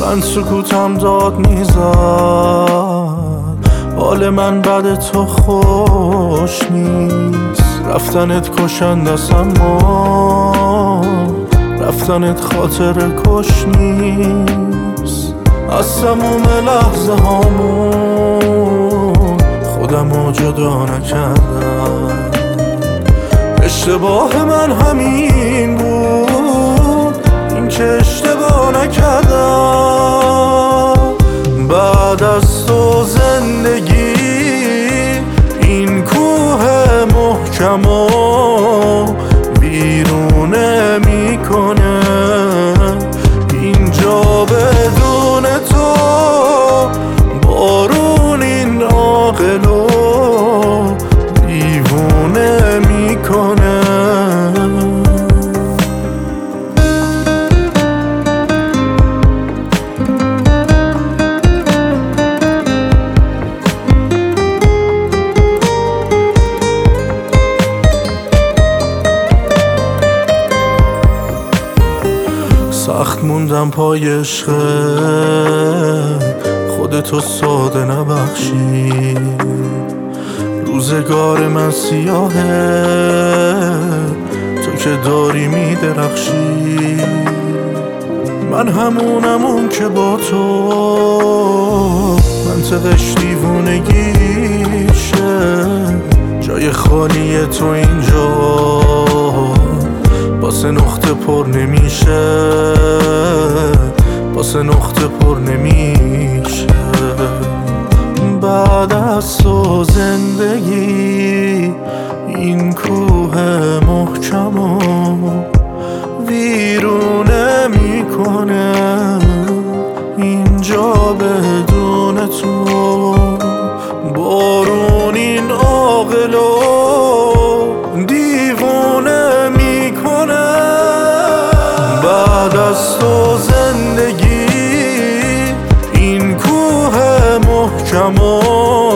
من سکوتم داد میزد، حال من بعد تو خوش نیست. رفتنت کشندست اما رفتنت خاطر کش نیست. از تموم لحظه هامون خودمو جدا نکردم. اشتباه من همین بود، این که اشتباه نکردم. بعد از تو زندگی این کوه محکمو بیرونه میکنه. اینجا بدون تو بارون این عاقلو دیوونه میکنه. سخت موندم پای عشق خودتو ساده نبخشی. روزگار من سیاهه تو که داری میدرخشی. من همونم که با تو منطقش دیوونگیشه. جای خالی تو اینجا واسه نقطه پر نمیشه، واسه نقطه پر نمیشه. بعد از تو زندگی این کوه محکمو ویرونه میکنه. اینجا بدون تو بارون این عاقلو دیوونه میکنه. بعد از تو زندگی این کوه محکمو